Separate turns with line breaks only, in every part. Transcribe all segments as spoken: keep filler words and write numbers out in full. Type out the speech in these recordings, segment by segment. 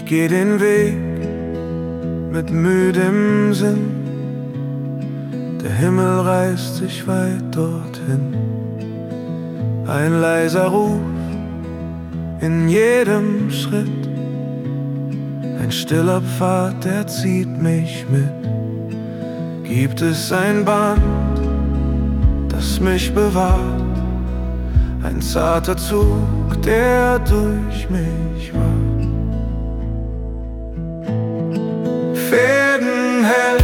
Ich geh den Weg mit müdem Sinn, der Himmel reißt sich weit dorthin. Ein leiser Ruf in jedem Schritt, ein stiller Pfad, der zieht mich mit. Gibt es ein Band, das mich bewahrt, ein zarter Zug, der durch mich ward. Fäden hell,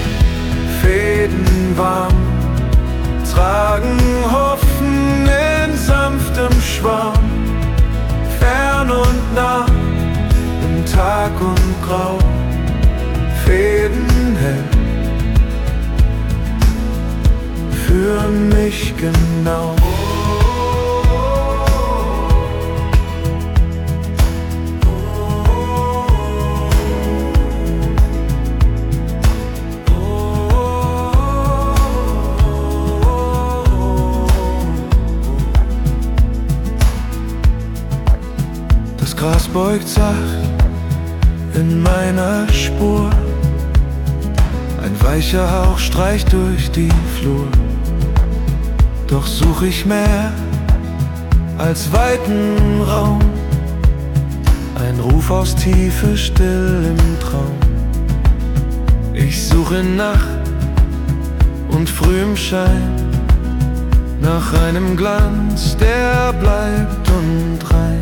Fäden warm, tragen Hoffen in sanftem Schwarm, fern und nah, im Tag und Grau. Fäden hell, für mich genau. Das Gras beugt sacht in meiner Spur, ein weicher Hauch streicht durch die Flur. Doch such ich mehr als weiten Raum, ein Ruf aus Tiefe still im Traum. Ich suche in Nacht und frühem Schein nach einem Glanz, der bleibt und rein.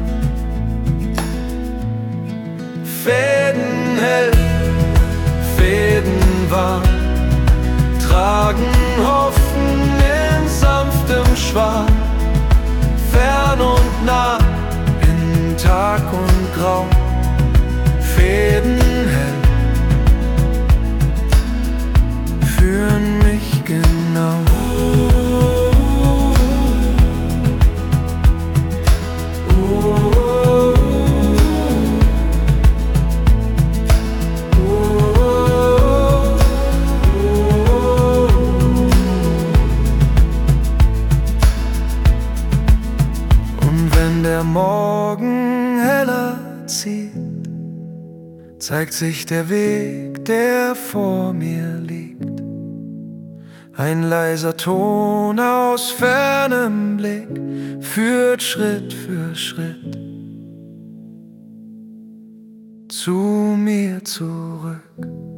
Fäden hell, Fäden warm, tragen Hoffen in sanftem Schwarm, fern und nah, in Tag und Grau. Fäden hell, führen mich genau. Der Morgen heller zieht, zeigt sich der Weg, der vor mir liegt. Ein leiser Ton aus fernem Blick führt Schritt für Schritt zu mir zurück.